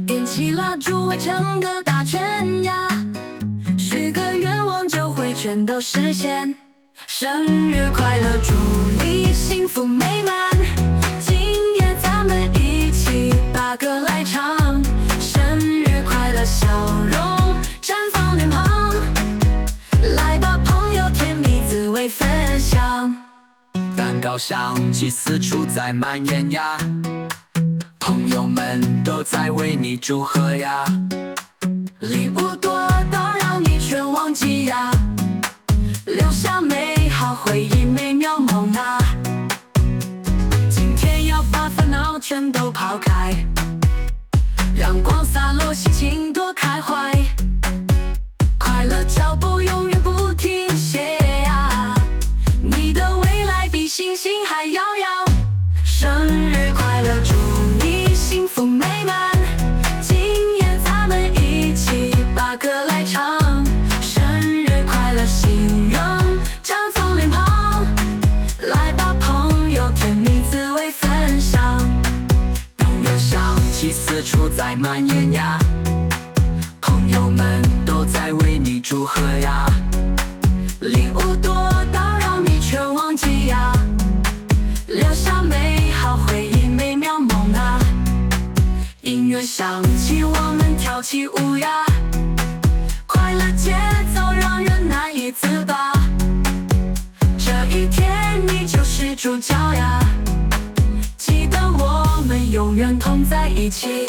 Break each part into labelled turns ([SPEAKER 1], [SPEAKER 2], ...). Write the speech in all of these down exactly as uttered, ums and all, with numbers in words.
[SPEAKER 1] 点起蜡烛围成个大圈呀，许个愿望就会全都实现。生日快乐，祝你幸福美满，今夜咱们一起把歌来唱。生日快乐，笑容绽放脸庞，来吧朋友，甜蜜滋味分享。
[SPEAKER 2] 蛋糕香气四处在蔓延呀，朋友们都在为你祝贺呀，
[SPEAKER 1] 礼物多到让你全忘记呀，留下美好回忆，美妙梦啊。今天要把烦恼全都抛开，阳光洒落，心情多开怀，快乐脚步永远不停歇呀，你的未来比星星还遥遥。生日快乐，祝你幸福美满，今夜咱们一起把歌来唱。生日快乐，心仍绽放脸庞，来吧朋友，甜蜜滋味分享。
[SPEAKER 2] 音乐香气四处在蔓延呀，朋友们都在为你祝贺呀，
[SPEAKER 1] 礼物多到让你全忘记呀，留下美好回忆，美妙梦啊。音乐响起，我们跳起舞呀，快乐节奏让人难以自拔。这一天你就是主角呀，记得我们永远同在一起。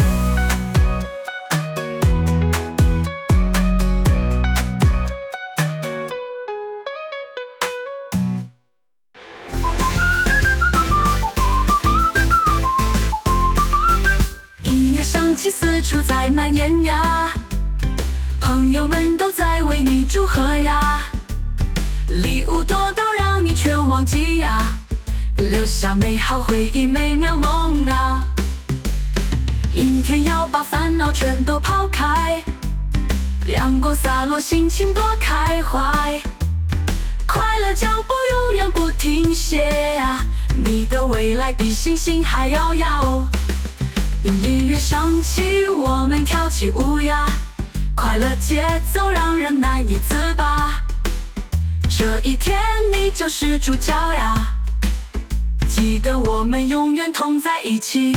[SPEAKER 1] 音乐响起，四处在蔓延呀，朋友们都在为你祝贺呀，礼物多到让你全忘记呀，留下美好回忆，美妙梦啊。阴天要把烦恼全都抛开，阳光洒落，心情多开怀，快乐脚步永远不停歇呀，你的未来比星星还遥遥。音乐响起，我们跳起舞呀，快乐节奏让人难以自拔。这一天你就是主角呀，记得我们永远同在一起。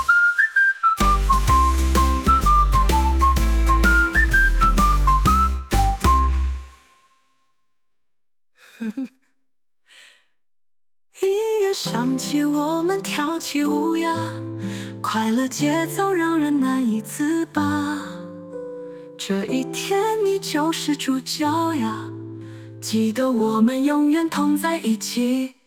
[SPEAKER 1] 音乐响起，我们跳起舞呀，快乐节奏让人难以自拔。这一天你就是主角呀，记得我们永远同在一起。